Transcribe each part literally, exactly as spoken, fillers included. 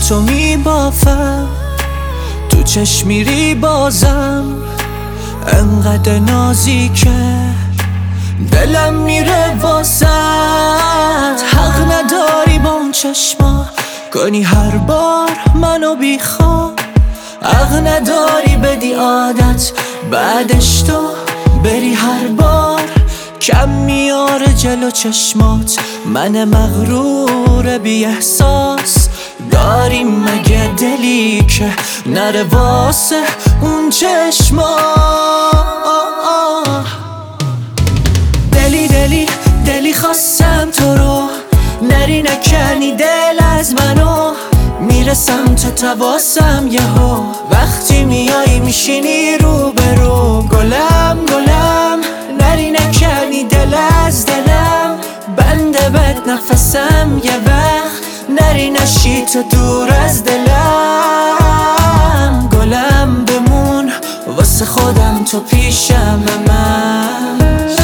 تو میبافم، تو چشم میری بازم، انقدر نازیکه دلم میره واسط. حق نداری با اون چشما کنی هر بار منو بیخواب، حق نداری بدی عادت بعدش تو بری هر بار. کم میاره جلو چشمات من مغرور بی احساس، داریم مگه دلی که نره واسه اون چشما. دلی دلی دلی خواستم تو رو، نری نکنی دل از منو، میرسم تا تواسم یهو، وقتی میایی میشینی رو به رو. گلم گلم نری نکنی دل از دلم، بنده بد نفسم یه وقت، نری نشی تو دور از دلم. گلم بمون واسه خودم تو پیشم من.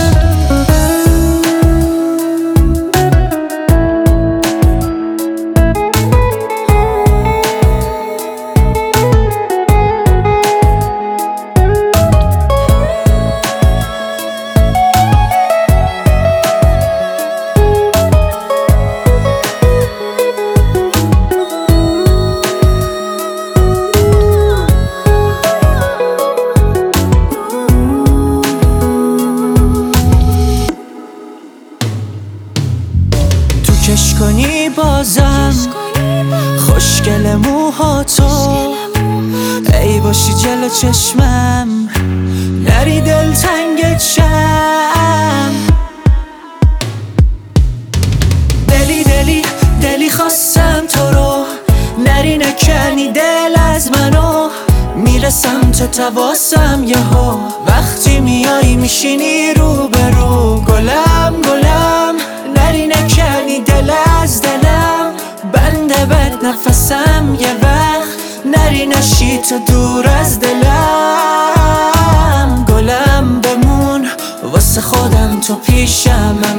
کش کنی بازم خوشگل موها تو، ای باشی جلو چشمم نری دل تنگت شم. دلی دلی دلی خواستم تو رو، نری نکنی دل از منو، میرسم تا تواسم یهو، وقتی میایی میشینی رو به رو. گلم گلم نری نکنی دل از دلم، بنده بد نفسم یه وقت، نری نشی تو دور از دلم. گلم بمون واسه خودم تو پیشم